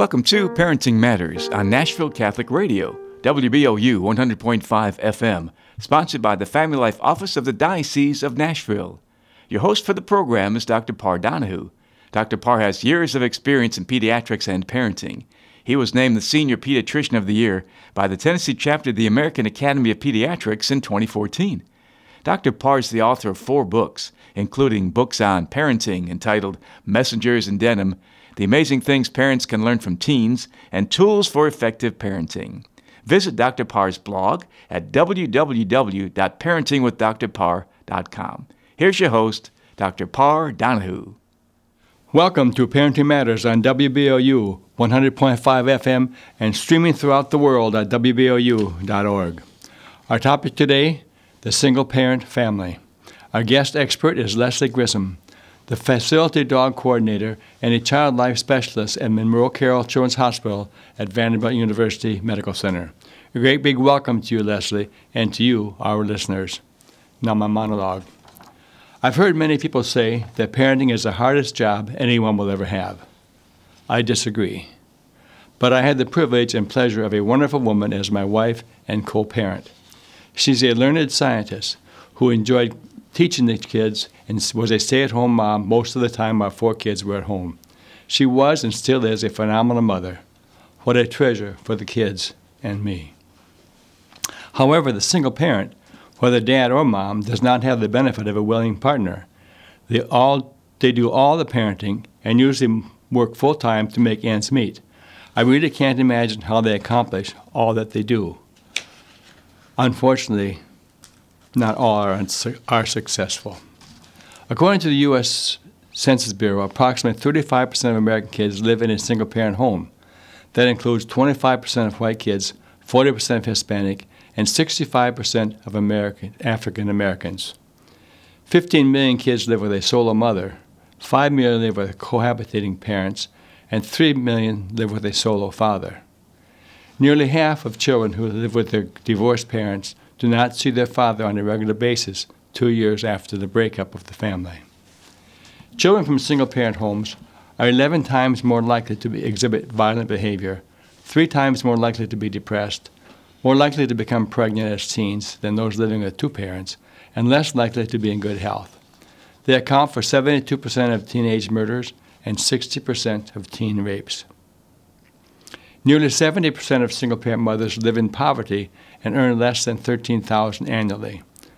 Welcome to Parenting Matters on Nashville Catholic Radio, WBOU 100.5 FM, sponsored by the Family Life Office of the Diocese of Nashville. Your host for the program is Dr. Parr Donahue. Dr. Parr has years of experience in pediatrics and parenting. He was named the Senior Pediatrician of the Year by the Tennessee chapter of the American Academy of Pediatrics in 2014. Dr. Parr is the author of 4 books, including books on parenting entitled Messengers in Denim, The Amazing Things Parents Can Learn from Teens, and Tools for Effective Parenting. Visit Dr. Parr's blog at www.parentingwithdrparr.com. Here's your host, Dr. Parr Donahue. Welcome to Parenting Matters on WBOU 100.5 FM and streaming throughout the world at WBOU.org. Our topic today, the single-parent family. Our guest expert is Leslie Grissom, the facility dog coordinator and a child life specialist at Monroe Carroll Children's Hospital at Vanderbilt University Medical Center. A great big welcome to you, Leslie, and to you, our listeners. Now my monologue. I've heard many people say that parenting is the hardest job anyone will ever have. I disagree. But I had the privilege and pleasure of a wonderful woman as my wife and co-parent. She's a learned scientist who enjoyed teaching the kids and was a stay-at-home mom most of the time our 4 kids were at home. She was and still is a phenomenal mother. What a treasure for the kids and me. However, the single parent, whether dad or mom, does not have the benefit of a willing partner. They do all the parenting and usually work full-time to make ends meet. I really can't imagine how they accomplish all that they do. Unfortunately, not all are successful. According to the U.S. Census Bureau, approximately 35% of American kids live in a single-parent home. That includes 25% of white kids, 40% of Hispanic, and 65% of African Americans. 15 million kids live with a solo mother, 5 million live with cohabitating parents, and 3 million live with a solo father. Nearly half of children who live with their divorced parents do not see their father on a regular basis 2 years after the breakup of the family. Children from single-parent homes are 11 times more likely to exhibit violent behavior, 3 times more likely to be depressed, more likely to become pregnant as teens than those living with 2 parents, and less likely to be in good health. They account for 72% of teenage murders and 60% of teen rapes. Nearly 70% of single-parent mothers live in poverty and earn less than $13,000 annually.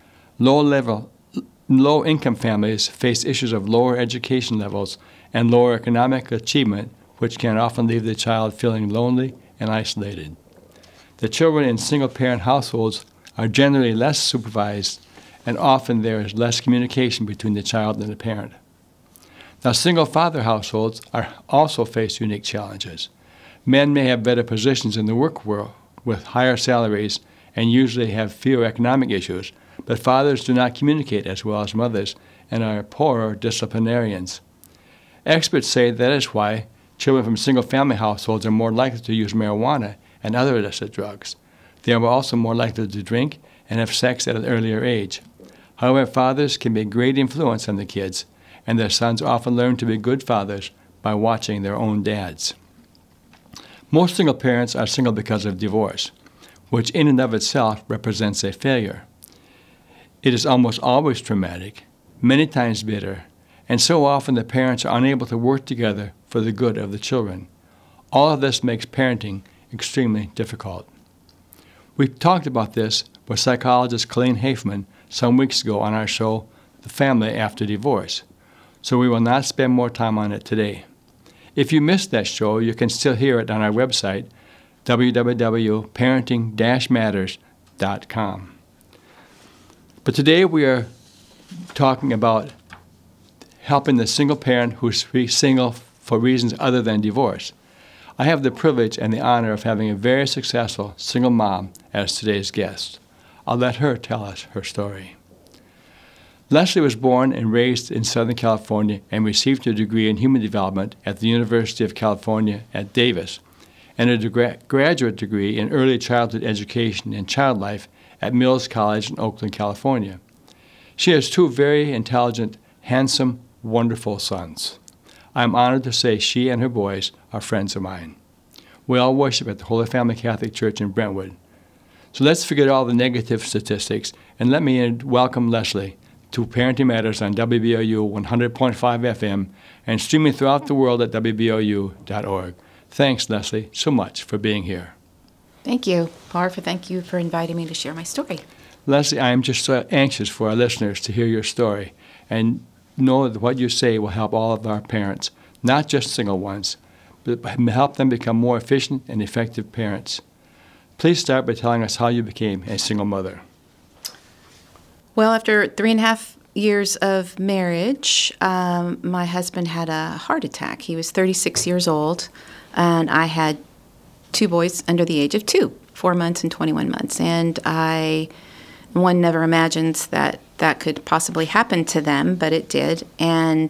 Low-income families face issues of lower education levels and lower economic achievement, which can often leave the child feeling lonely and isolated. The children in single-parent households are generally less supervised, and often there is less communication between the child and the parent. Now, single-father households also face unique challenges. Men may have better positions in the work world with higher salaries and usually have fewer economic issues, but fathers do not communicate as well as mothers and are poorer disciplinarians. Experts say that is why children from single-family households are more likely to use marijuana and other illicit drugs. They are also more likely to drink and have sex at an earlier age. However, fathers can be a great influence on the kids, and their sons often learn to be good fathers by watching their own dads. Most single parents are single because of divorce, which in and of itself represents a failure. It is almost always traumatic, many times bitter, and so often the parents are unable to work together for the good of the children. All of this makes parenting extremely difficult. We talked about this with psychologist Colleen Hafeman some weeks ago on our show, The Family After Divorce, so we will not spend more time on it today. If you missed that show, you can still hear it on our website, www.parenting-matters.com. But today we are talking about helping the single parent who's single for reasons other than divorce. I have the privilege and the honor of having a very successful single mom as today's guest. I'll let her tell us her story. Leslie was born and raised in Southern California and received her degree in human development at the University of California at Davis and a graduate degree in early childhood education and child life at Mills College in Oakland, California. She has 2 very intelligent, handsome, wonderful sons. I'm honored to say she and her boys are friends of mine. We all worship at the Holy Family Catholic Church in Brentwood. So let's forget all the negative statistics, and let me welcome Leslie to Parenting Matters on WBOU 100.5 FM and streaming throughout the world at WBOU.org. Thanks, Leslie, so much for being here. Thank you, Parv. Thank you for inviting me to share my story. Leslie, I am just so anxious for our listeners to hear your story and know that what you say will help all of our parents, not just single ones, but help them become more efficient and effective parents. Please start by telling us how you became a single mother. Well, after 3.5 years of marriage, my husband had a heart attack. He was 36 years old, and I had 2 boys under the age of 2, 4 months and 21 months. And one never imagines that that could possibly happen to them, but it did. And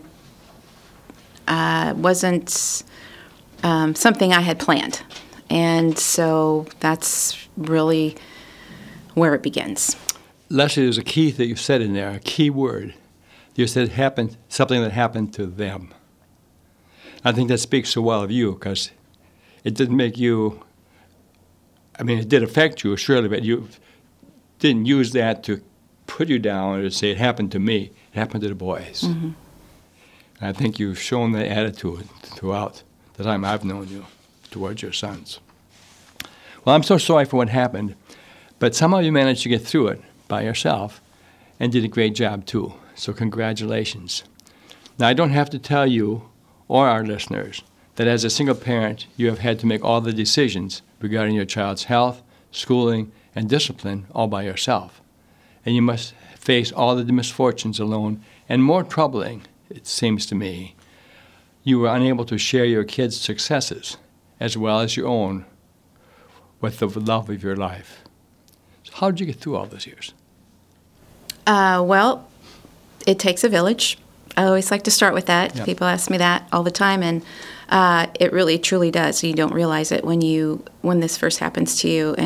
wasn't something I had planned. And so that's really where it begins. Leslie, there's a key that you said in there, a key word. You said something that happened to them. I think that speaks so well of you, because it didn't make you, it did affect you, surely, but you didn't use that to put you down or to say it happened to me. It happened to the boys. Mm-hmm. And I think you've shown that attitude throughout the time I've known you towards your sons. Well, I'm so sorry for what happened, but somehow you managed to get through it by yourself and did a great job too. So congratulations. Now, I don't have to tell you or our listeners that as a single parent, you have had to make all the decisions regarding your child's health, schooling, and discipline all by yourself. And you must face all the misfortunes alone, and more troubling, it seems to me, you were unable to share your kids' successes as well as your own with the love of your life. So how did you get through all those years? Well, it takes a village. I always like to start with that. Yep. People ask me that all the time, and it really, truly does. You don't realize it when this first happens to you.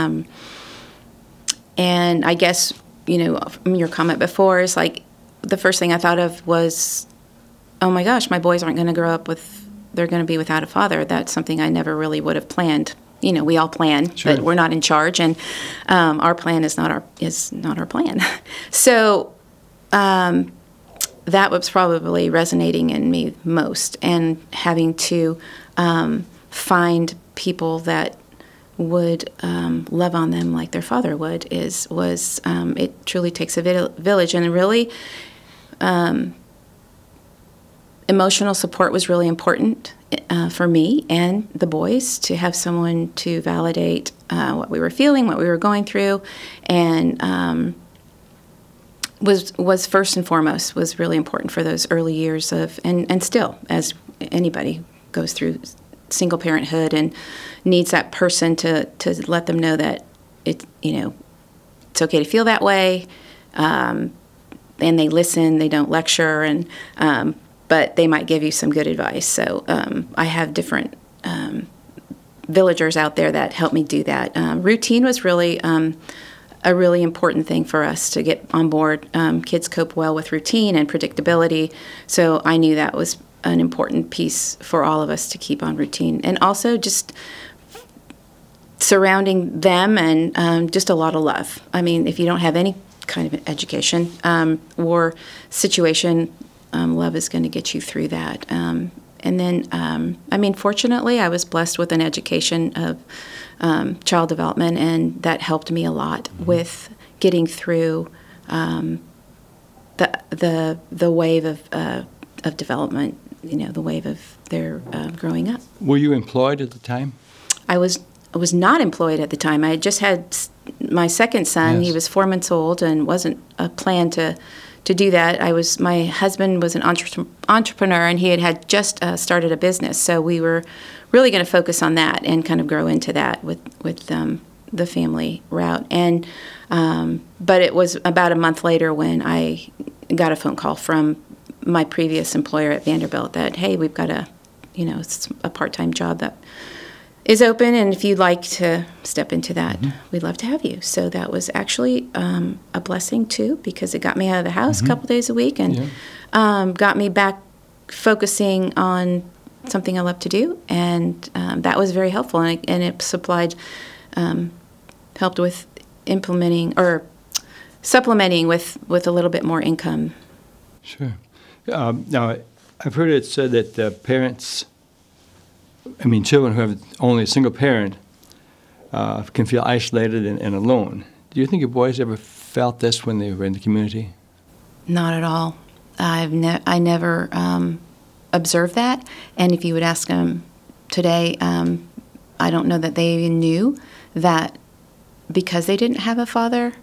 And I guess, your comment before is like the first thing I thought of was, oh my gosh, my boys aren't going to grow up they're going to be without a father. That's something I never really would have planned. We all plan, sure, but we're not in charge, and our plan is not our plan. So that was probably resonating in me most, and having to find people that would love on them like their father would it truly takes a village. And really emotional support was really important for me and the boys, to have someone to validate what we were feeling, what we were going through, and was first and foremost was really important for those early years of, and still, as anybody goes through single parenthood and needs that person to let them know that it's okay to feel that way, and they listen, they don't lecture, and but they might give you some good advice. So I have different villagers out there that help me do that. Routine was really a really important thing for us to get on board. Kids cope well with routine and predictability, so I knew that was an important piece for all of us to keep on routine. And also just surrounding them and just a lot of love. If you don't have any kind of education or situation, love is going to get you through that. And then, fortunately, I was blessed with an education of child development, and that helped me a lot with getting through the wave of development. The wave of their growing up. Were you employed at the time? I was not employed at the time. I had just had my second son. Yes. He was 4 months old, and wasn't a plan to do that. My husband was an entrepreneur, and he had just started a business. So we were really going to focus on that and kind of grow into that with the family route. And but it was about a month later when I got a phone call from my previous employer at Vanderbilt that, hey, we've got it's a part-time job that is open, and if you'd like to step into that, we'd love to have you. So that was actually a blessing too, because it got me out of the house a couple days a week and got me back focusing on something I love to do, and that was very helpful, and it supplied, helped with implementing or supplementing with a little bit more income. Sure. Now, I've heard it said that children who have only a single parent can feel isolated and alone. Do you think your boys ever felt this when they were in the community? Not at all. I never observed that, and if you would ask them today, I don't know that they even knew that because they didn't have a father,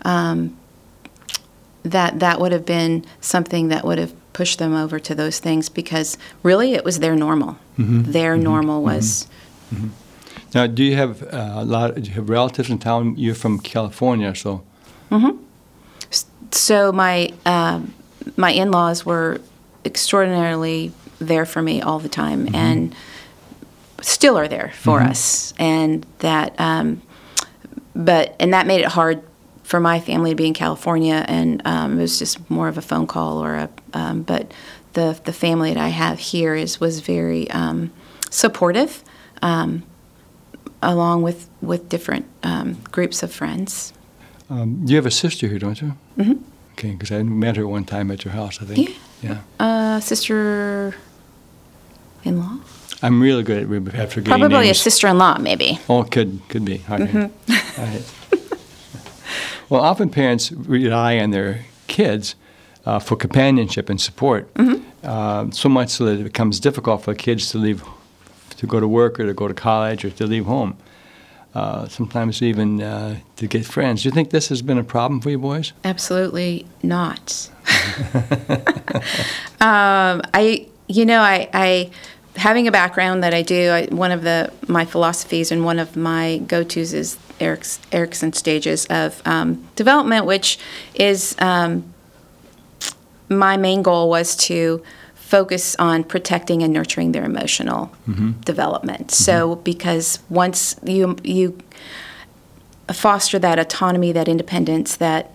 that would have been something that would have pushed them over to those things, because really it was their normal. Their normal was. Now, do you have do you have relatives in town? You're from California, so. So my in-laws were extraordinarily there for me all the time, and still are there for us. And that, and that made it hard for my family to be in California, and it was just more of a phone call or a. But the family that I have here was very supportive, along with different groups of friends. You have a sister here, don't you? Mm-hmm. Okay, because I met her one time at your house, I think. Yeah. Sister-in-law? I'm really good at forgetting Probably names. a sister-in-law, maybe. Oh, could be. Okay. All right. Well, often parents rely on their kids for companionship and support, so much so that it becomes difficult for kids to go to work or to go to college or to leave home. Sometimes even to get friends. Do you think this has been a problem for you boys? Absolutely not. I having a background that I do, one of my philosophies and one of my go-tos is Erikson stages of development, which is my main goal was to focus on protecting and nurturing their emotional development. So because once you foster that autonomy, that independence, that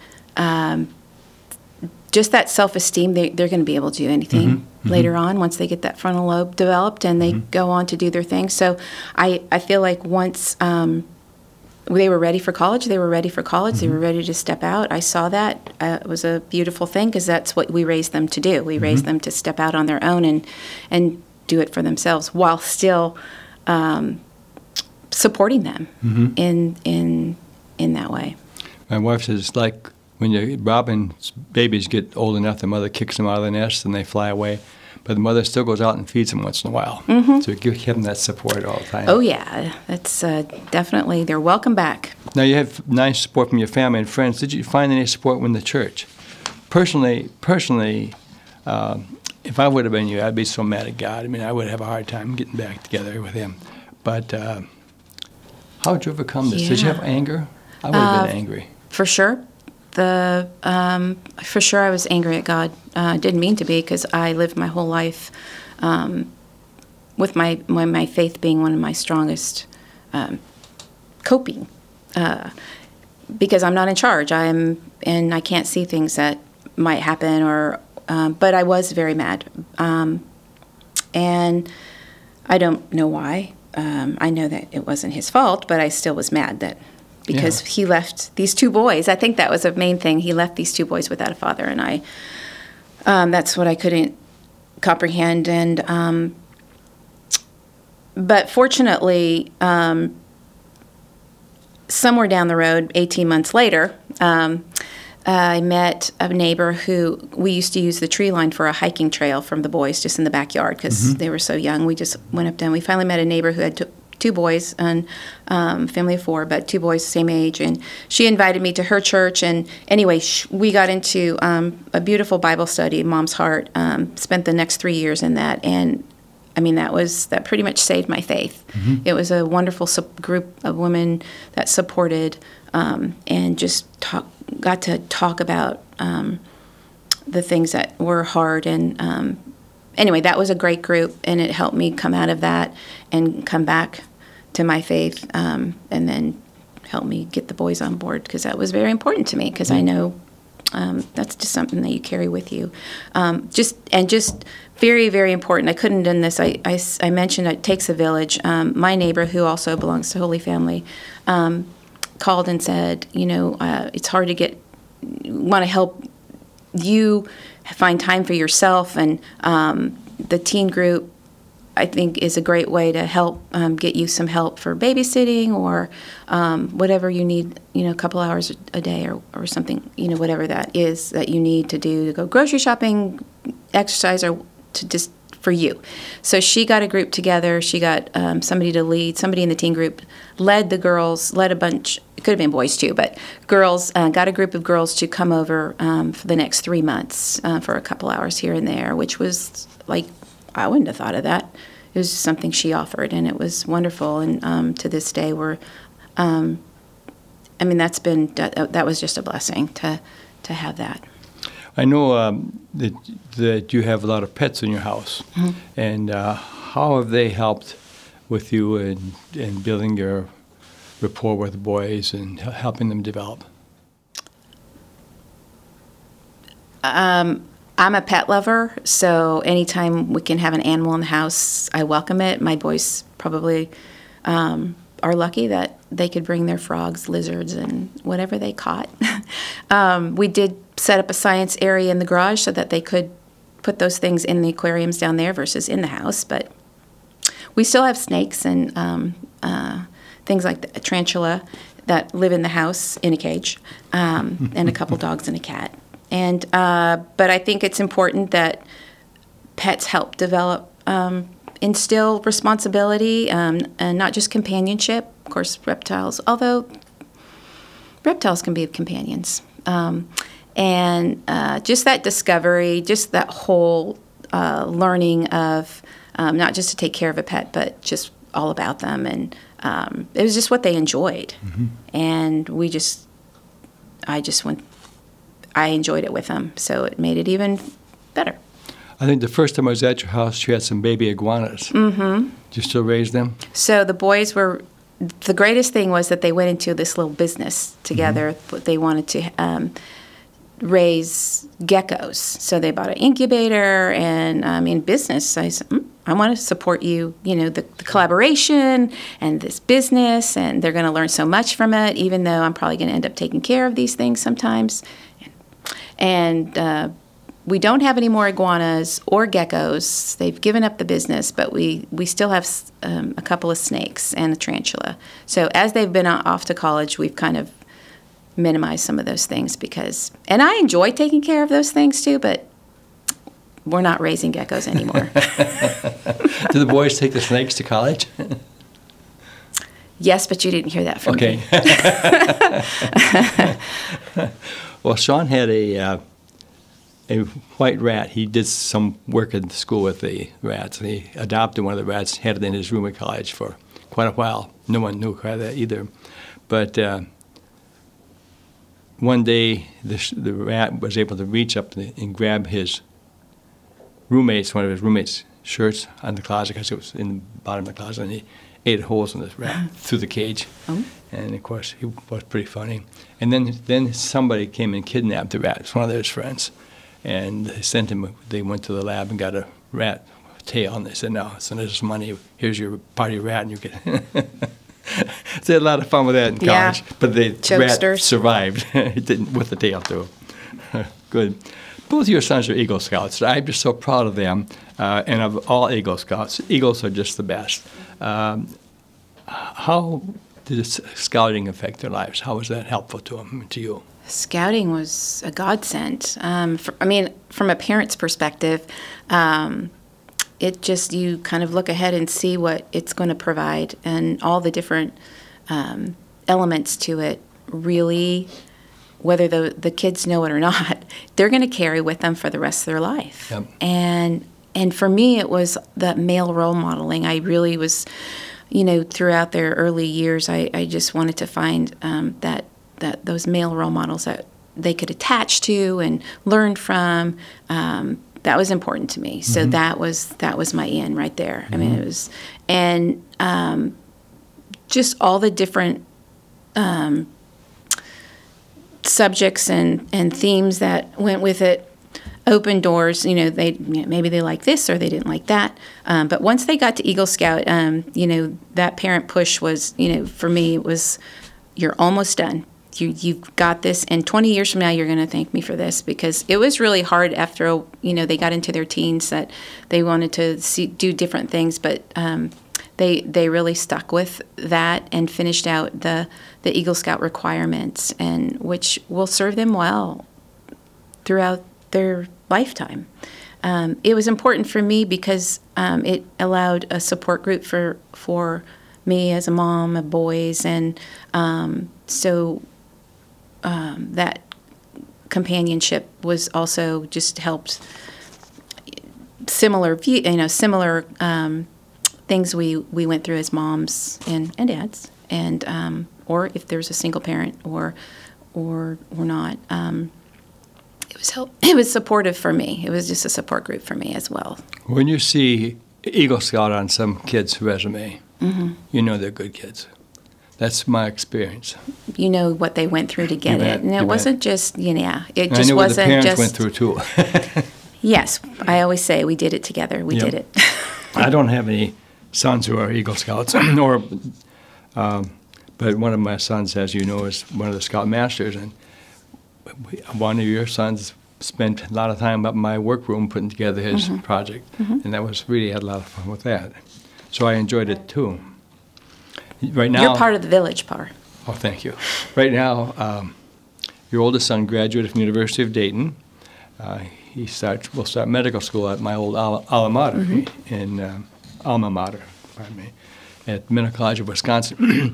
just that self-esteem, they're going to be able to do anything later on once they get that frontal lobe developed and they go on to do their thing. So I feel like once they were ready for college, they were ready to step out. I saw that. It was a beautiful thing because that's what we raised them to do. We raised them to step out on their own and do it for themselves while still supporting them in that way. My wife says it's like when robin's babies get old enough, the mother kicks them out of the nest and they fly away. But the mother still goes out and feeds them once in a while. So give them that support all the time. Oh, yeah. That's definitely, they're welcome back. Now, you have nice support from your family and friends. Did you find any support from the church? Personally, if I would have been you, I'd be so mad at God. I mean, I would have a hard time getting back together with him. But how would you overcome this? Yeah. Did you have anger? I would have been angry. For sure. For sure I was angry at God. Didn't mean to be, because I lived my whole life with my faith being one of my strongest coping, because I'm not in charge. And I can't see things that might happen, but I was very mad, and I don't know why. I know that it wasn't his fault, but I still was mad that. Because he left these two boys. I think that was a main thing. He left these two boys without a father, and that's what I couldn't comprehend. And but fortunately, somewhere down the road, 18 months later, I met a neighbor who we used to use the tree line for a hiking trail from the boys just in the backyard because they were so young. We just went up there. We finally met a neighbor who had two boys, and family of four, but two boys same age, and she invited me to her church, and anyway, we got into a beautiful Bible study, Mom's Heart, spent the next 3 years in that, and I mean, that pretty much saved my faith. It was a wonderful group of women that supported, and just got to talk about the things that were hard, and anyway, that was a great group, and it helped me come out of that and come back to my faith, and then help me get the boys on board, because that was very important to me, because I know that's just something that you carry with you. Just very, very important. I couldn't have done this. I mentioned it takes a village. My neighbor, who also belongs to Holy Family, called and said, it's hard to want to help you find time for yourself, and the teen group, I think, is a great way to help get you some help for babysitting or whatever you need, a couple hours a day or something, whatever that is that you need to do to go grocery shopping, exercise, or to just for you. So she got a group together. She got somebody to lead, somebody in the teen group, led the girls, led a bunch, it could have been boys too, but girls, got a group of girls to come over for the next 3 months for a couple hours here and there, which was like, I wouldn't have thought of that. It was just something she offered, and it was wonderful. And to this day, that was just a blessing to have that. I know that you have a lot of pets in your house, mm-hmm. and how have they helped with you in building your rapport with the boys and helping them develop? I'm a pet lover, so anytime we can have an animal in the house, I welcome it. My boys probably are lucky that they could bring their frogs, lizards, and whatever they caught. We did set up a science area in the garage so that they could put those things in the aquariums down there versus in the house. But we still have snakes and things like the tarantula that live in the house in a cage, and a couple dogs and a cat. And but I think it's important that pets help develop, instill responsibility, and not just companionship. Of course, reptiles, although reptiles can be companions. And just that discovery, just that whole learning of not just to take care of a pet, but just all about them. And it was just what they enjoyed. Mm-hmm. And I enjoyed it with them, so it made it even better. I think the first time I was at your house, you had some baby iguanas. Mm-hmm. Do you still raise them? So the boys the greatest thing was that they went into this little business together. Mm-hmm. They wanted to raise geckos. So they bought an incubator, and in business, I said, I want to support you, the collaboration and this business, and they're going to learn so much from it, even though I'm probably going to end up taking care of these things sometimes. And we don't have any more iguanas or geckos. They've given up the business, but we still have a couple of snakes and a tarantula. So as they've been off to college, we've kind of minimized some of those things and I enjoy taking care of those things too, but we're not raising geckos anymore. Do the boys take the snakes to college? Yes, but you didn't hear that from me. Okay. Well, Sean had a white rat. He did some work at the school with the rats, and he adopted one of the rats, had it in his room at college for quite a while. No one knew quite that either. But one day, the rat was able to reach up and grab one of his roommates' shirts on the closet, because it was in the bottom of the closet, and he ate holes in this rat through the cage. Oh. And, of course, he was pretty funny. And then somebody came and kidnapped the rat. It's one of their friends. And they went to the lab and got a rat tail, and they said, no, send us money. Here's your party rat, and you get So they had a lot of fun with that in college. Yeah. But the rat survived with the tail, too. Good. Both of your sons are Eagle Scouts. I'm just so proud of them. And of all Eagle Scouts, Eagles are just the best. How did scouting affect their lives? How was that helpful to you? Scouting was a godsend. From a parent's perspective, it just, you kind of look ahead and see what it's going to provide, and all the different elements to it really, whether the kids know it or not, they're going to carry with them for the rest of their life. Yep. And for me, it was that male role modeling. I really was, throughout their early years, I just wanted to find that those male role models that they could attach to and learn from. That was important to me. So mm-hmm. that was my in right there. Mm-hmm. I mean, it was, and subjects and themes that went with it opened doors. Maybe they liked this or they didn't like that. But once they got to Eagle Scout, that parent push was, for me, it was, you're almost done. You've got this, and 20 years from now, you're going to thank me for this, because it was really hard after, they got into their teens that they wanted to do different things, but they really stuck with that and finished out the Eagle Scout requirements, and which will serve them well throughout their lifetime. It was important for me because it allowed a support group for me as a mom of boys, and so that companionship was also just helped. Similar things we went through as moms and dads, and or if there's a single parent or not. It was supportive for me. It was just a support group for me as well. When you see Eagle Scout on some kid's resume, you know they're good kids. That's my experience. You know what they went through to get it. And it wasn't just, it just wasn't what the parents just... went through, too. Yes. I always say we did it together. We did it. I don't have any sons who are Eagle Scouts, but one of my sons, as you know, is one of the Scout Masters, and one of your sons spent a lot of time up in my workroom putting together his project, and that was really had a lot of fun with that. So I enjoyed it too. Right now, you're part of the village, Par. Oh, thank you. Right now, your oldest son graduated from the University of Dayton. Will start medical school at my old alma mater at Minnesota College of Wisconsin.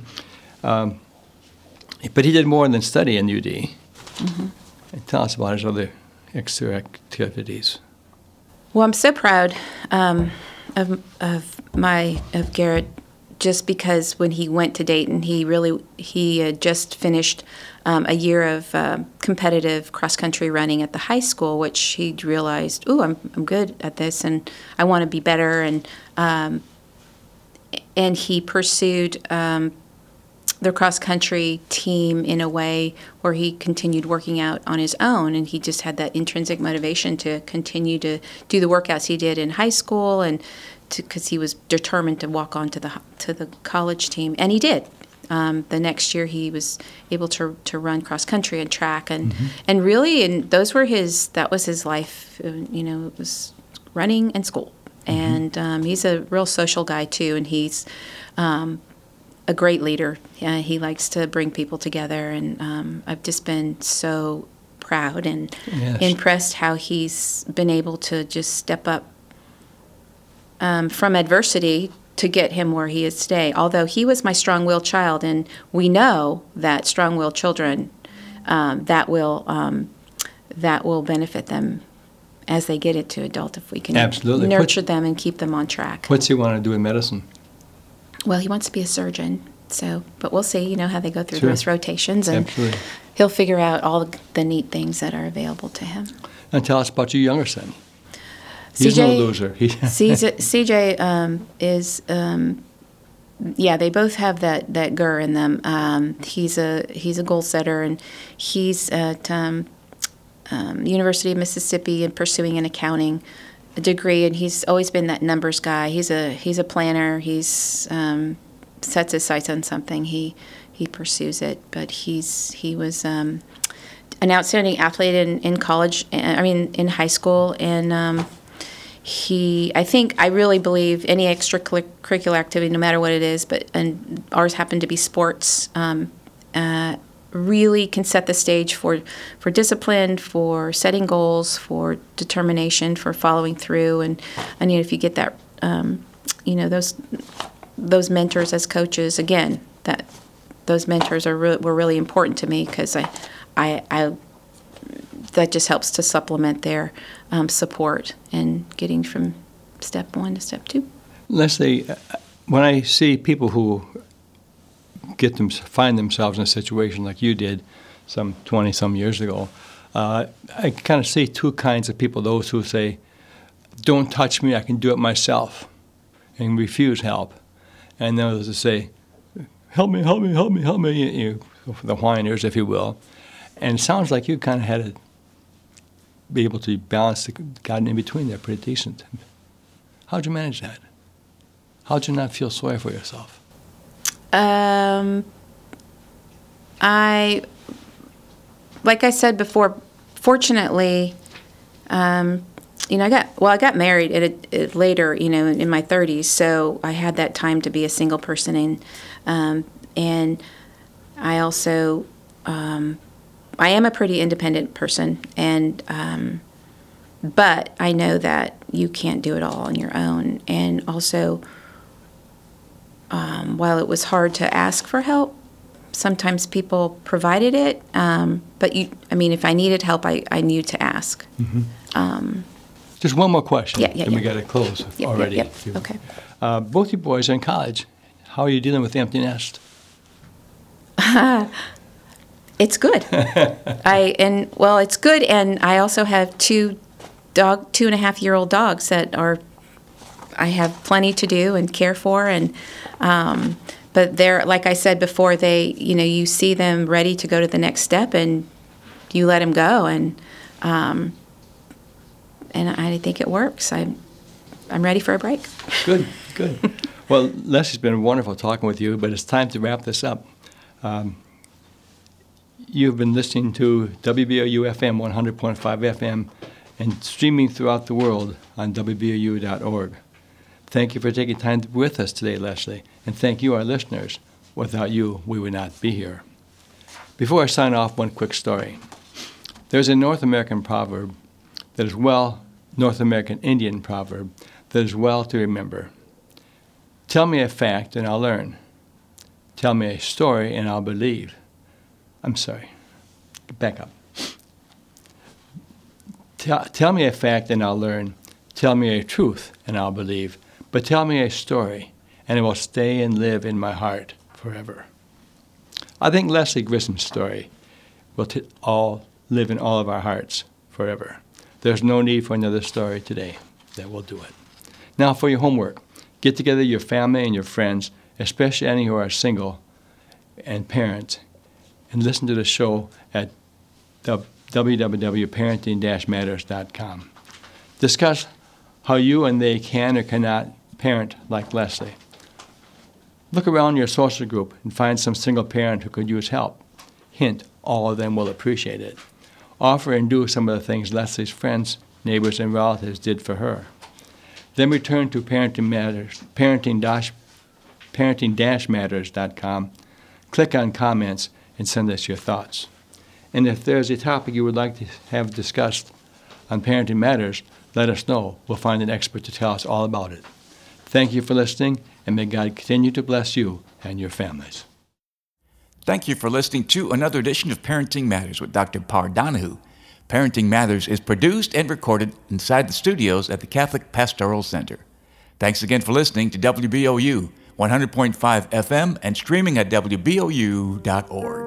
But he did more than study in UD. And tell us about his other extra activities. Well, I'm so proud of Garrett, just because when he went to Dayton, he had just finished a year of competitive cross-country running at the high school, which he realized, I'm good at this, and I want to be better, and he pursued the cross-country team in a way where he continued working out on his own, and he just had that intrinsic motivation to continue to do the workouts he did in high school, and because he was determined to walk on to the college team, and he did. The next year he was able to run cross-country and track, and really, and that was his life. It was running and school, and he's a real social guy too, and he's a great leader. He likes to bring people together, and I've just been so proud and impressed how he's been able to just step up from adversity to get him where he is today. Although he was my strong-willed child, and we know that strong-willed children, that will benefit them as they get into adult if we can nurture them and keep them on track. What's he want to do in medicine? Well, he wants to be a surgeon, but we'll see, how they go through those rotations, and Absolutely. He'll figure out all the neat things that are available to him. And tell us about your younger son. He's no loser. CJ is, they both have that GER in them. He's a goal setter, and he's at University of Mississippi and pursuing an accounting degree, and he's always been that numbers guy. He's a planner. He's sets his sights on something. He pursues it. But he was an outstanding athlete in college. In high school, and I really believe any extracurricular activity, no matter what it is, and ours happened to be sports, really can set the stage for discipline, for setting goals, for determination, for following through, and if you get that, those mentors as coaches, again, those mentors were really important to me, because I that just helps to supplement their support and getting from step 1 to step 2. Leslie, when I see people who find themselves in a situation like you did some 20-some years ago, I kind of see two kinds of people: those who say, "Don't touch me, I can do it myself," and refuse help, and those who say, "Help me, help me, help me, help me," the whiners, if you will. And it sounds like you kind of had to be able to balance God in between there pretty decent. How'd you manage that? How'd you not feel sorry for yourself? Like I said before, fortunately, I got married later, in my 30s, so I had that time to be a single person, and I also, I am a pretty independent person, and but I know that you can't do it all on your own, and also, while it was hard to ask for help, sometimes people provided it, but if I needed help, I knew to ask. Mm-hmm. Just one more question, and we got to close already. Okay. Both you boys are in college. How are you dealing with the empty nest? It's good. It's good, and I also have 2.5-year-old dogs that I have plenty to do and care for, and but they're, like I said before, you see them ready to go to the next step, and you let them go, and I think it works. I'm ready for a break. Good. Well, Leslie's been wonderful talking with you, but it's time to wrap this up. You've been listening to WBOU FM 100.5 FM and streaming throughout the world on WBOU.org. Thank you for taking time with us today, Leslie, and thank you, our listeners. Without you, we would not be here. Before I sign off, one quick story. There's a North American Indian proverb that is well to remember. Tell me a fact and I'll learn. Tell me a story and I'll believe. I'm sorry. Back up. Tell me a fact and I'll learn. Tell me a truth and I'll believe. But tell me a story and it will stay and live in my heart forever. I think Leslie Grissom's story will all live in all of our hearts forever. There's no need for another story today that will do it. Now for your homework. Get together your family and your friends, especially any who are single and parents, and listen to the show at www.parenting-matters.com. Discuss how you and they can or cannot parent like Leslie. Look around your social group and find some single parent who could use help. Hint, all of them will appreciate it. Offer and do some of the things Leslie's friends, neighbors, and relatives did for her. Then return to parenting-matters.com, click on comments, and send us your thoughts. And if there's a topic you would like to have discussed on Parenting Matters, let us know. We'll find an expert to tell us all about it. Thank you for listening, and may God continue to bless you and your families. Thank you for listening to another edition of Parenting Matters with Dr. Parr Donahue. Parenting Matters is produced and recorded inside the studios at the Catholic Pastoral Center. Thanks again for listening to WBOU 100.5 FM and streaming at WBOU.org.